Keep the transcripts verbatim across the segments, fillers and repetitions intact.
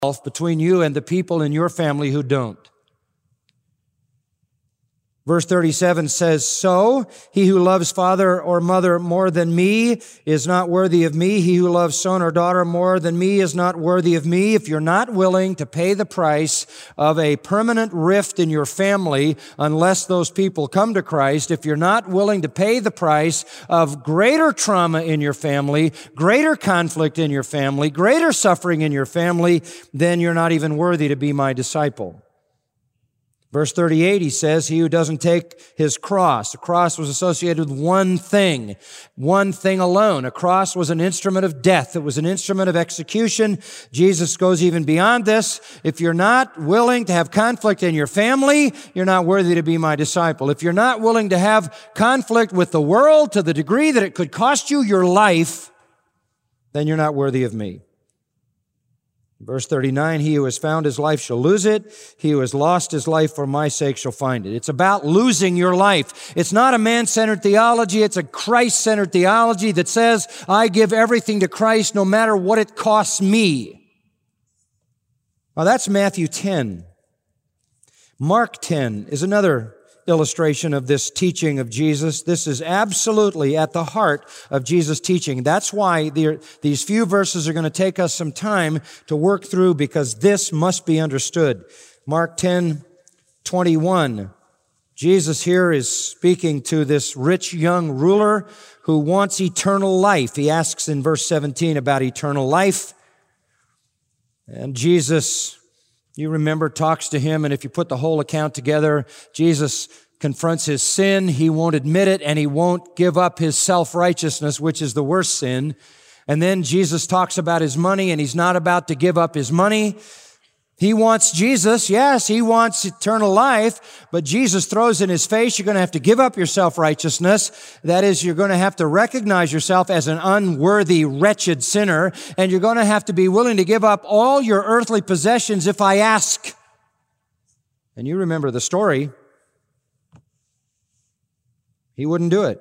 between you and the people in your family who don't. Verse thirty-seven says, so he who loves father or mother more than me is not worthy of me. He who loves son or daughter more than me is not worthy of me. If you're not willing to pay the price of a permanent rift in your family unless those people come to Christ, if you're not willing to pay the price of greater trauma in your family, greater conflict in your family, greater suffering in your family, then you're not even worthy to be my disciple. Verse thirty-eight, he says, he who doesn't take his cross. The cross was associated with one thing, one thing alone. A cross was an instrument of death. It was an instrument of execution. Jesus goes even beyond this. If you're not willing to have conflict in your family, you're not worthy to be my disciple. If you're not willing to have conflict with the world to the degree that it could cost you your life, then you're not worthy of me. Verse thirty-nine, he who has found his life shall lose it. He who has lost his life for my sake shall find it. It's about losing your life. It's not a man-centered theology. It's a Christ-centered theology that says, I give everything to Christ no matter what it costs me. Now that's Matthew ten. Mark ten is another illustration of this teaching of Jesus. This is absolutely at the heart of Jesus' teaching. That's why the, these few verses are going to take us some time to work through, because this must be understood. Mark ten twenty-one. Jesus here is speaking to this rich young ruler who wants eternal life. He asks in verse seventeen about eternal life. And Jesus, you remember, talks to him, and if you put the whole account together, Jesus confronts his sin. He won't admit it, and he won't give up his self-righteousness, which is the worst sin. And then Jesus talks about his money, and he's not about to give up his money. He wants Jesus. Yes, he wants eternal life, but Jesus throws in his face, you're going to have to give up your self-righteousness. That is, you're going to have to recognize yourself as an unworthy, wretched sinner, and you're going to have to be willing to give up all your earthly possessions if I ask. And you remember the story. He wouldn't do it.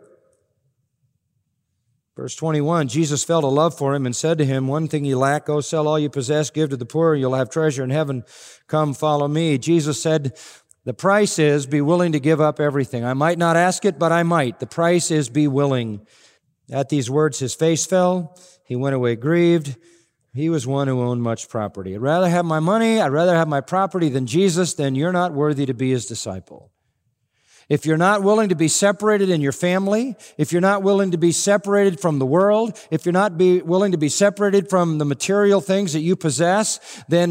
Verse twenty-one, Jesus felt a love for him and said to him, one thing you lack, go sell all you possess, give to the poor, and you'll have treasure in heaven. Come, follow me. Jesus said, the price is be willing to give up everything. I might not ask it, but I might. The price is be willing. At these words, his face fell. He went away grieved. He was one who owned much property. I'd rather have my money, I'd rather have my property than Jesus, then you're not worthy to be his disciple. If you're not willing to be separated in your family, if you're not willing to be separated from the world, if you're not be willing to be separated from the material things that you possess, then